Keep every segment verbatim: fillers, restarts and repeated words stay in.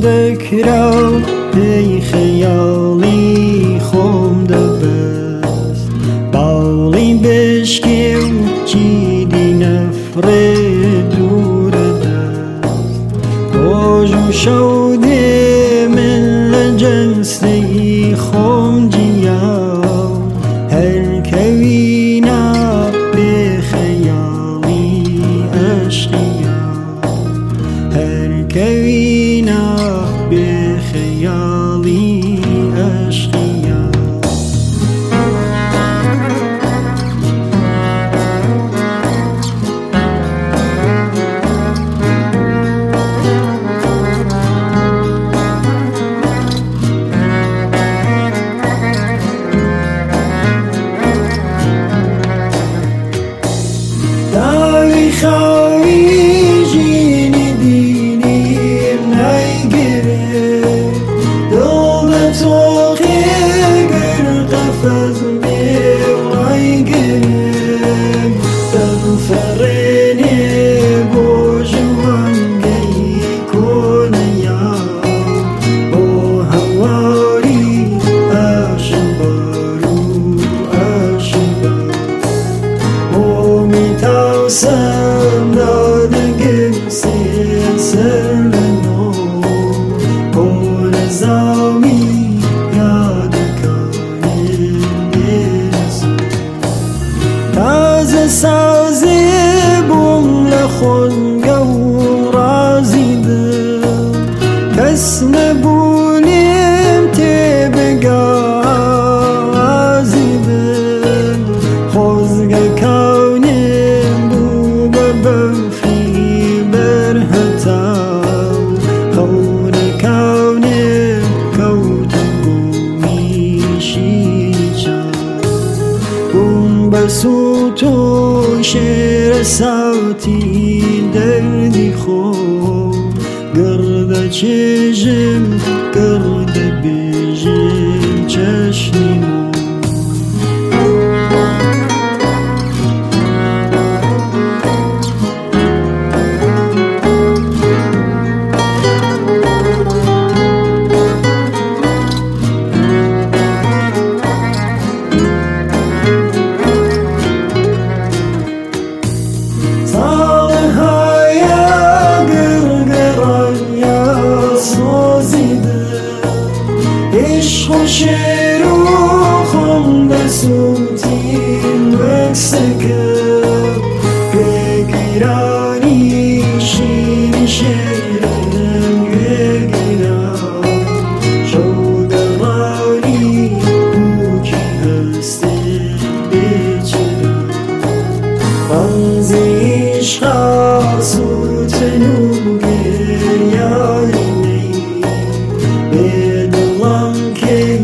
بکرا پی خیالی خوم دبست بالی بشکیو چیدی نفر دور دست روژو شوده من لجنسی خوم جیا هر کوینا به خیالی عشقیا هر کوینا به خیالی عشقیا داوی خواهی جینی دینیم نگیره دل توقی گر قفز میوای گیره دل فرینی بوجوانگی کنه یا بو هواری اشبارو اشبار میتاسم دادگم سیر سر لنو پر زامی یاد کنیم بیرسو تازه سازی بوم لخونگو رازی دل کس نبونیم تی بگازی دل خوزگه کونیم بو ببفی برهتاو خور کونیم کوتنگو میشیچا بوم بسوتو شیر ساوتی دردی خوب گرد چشم گرد بیجم چشنیمو شیر و خون بسوتین بکسکر بگیرانی شیر شیرم بگیرم شودرانی بوکی هستی بیچرم بانزیش خاسوتنو گریانی نی بدلم که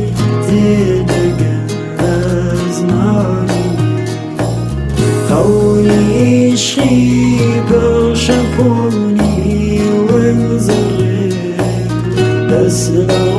قولي عشقي برشا بوني وانزغي بس